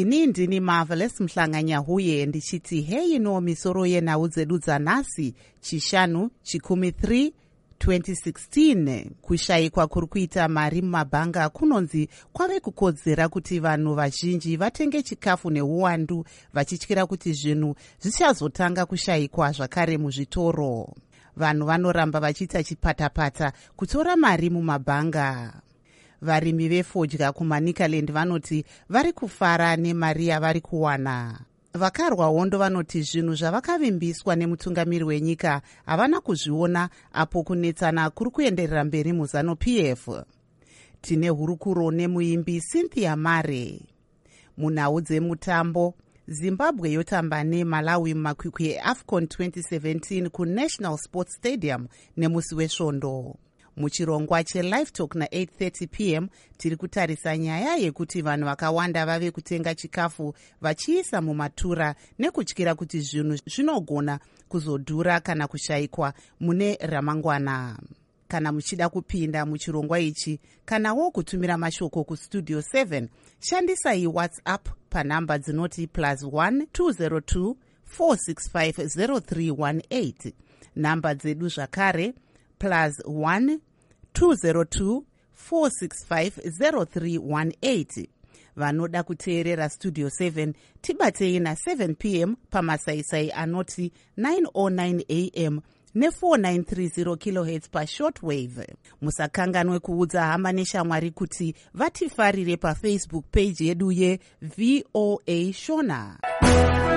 ini ndini Marvelous Mhlanganyahuye ndichiti hei no misoro yenhau dzedu dzanhasi chishanu chikumi 3 2016. Kushayikwa kuri kuita mari mumabhanga kunonzi kwave kukodzera kuti vanhu vazhinji vatenge chikafu neuwandu vachityira kuti zvinhu zvichazotanga kushayikwa zvakare muzvitoro. Vanhu vanoramba vachiita chipatapata kutora mari mumabhanga. Varimi vefodya kuManicaland vanoti vari kufara nemari yavari kuwana. Vakarwa hondo vanoti zvinhu zvavakavimbiswa nemutungamiri wenyika havana kuzviona apo kunetsana kuri kuenderera mberi muZANU-PF. Tine hurukuro nemuimbi Cynthia Mare. Munhau dzemutambo, Zimbabwe yotamba neMalawi mumakwikwi eAFCON 2017 kuNational Sports Stadium nemusi wesvondo. Muchirongwa cheLive Talk na8:30 p.m. tiri kutarisa nyaya yekuti vanhu vakawanda vave kutenga chikafu vachiisa mumatura nekutyira kuti zvinhu zvinogona kuzodhura kana kushayikwa mune ramangwana. Kana muchida kupinda muchirongwa ichi kanawo kutumira mashoko kustudio 7, shandisai WhatsApp panhamba dzinoti +1 202 465 0318. Namba dzedu zvakare +1 202 465 0318. Vanoda kuteerera studio 7 tibatei na7 p.m. pamasaisai anoti 909 am ne4930 kHz pashortwave. Musakanganwe kuudza hama neshamwari kuti vatifarire paFacebook page yedu yeVOA Shona.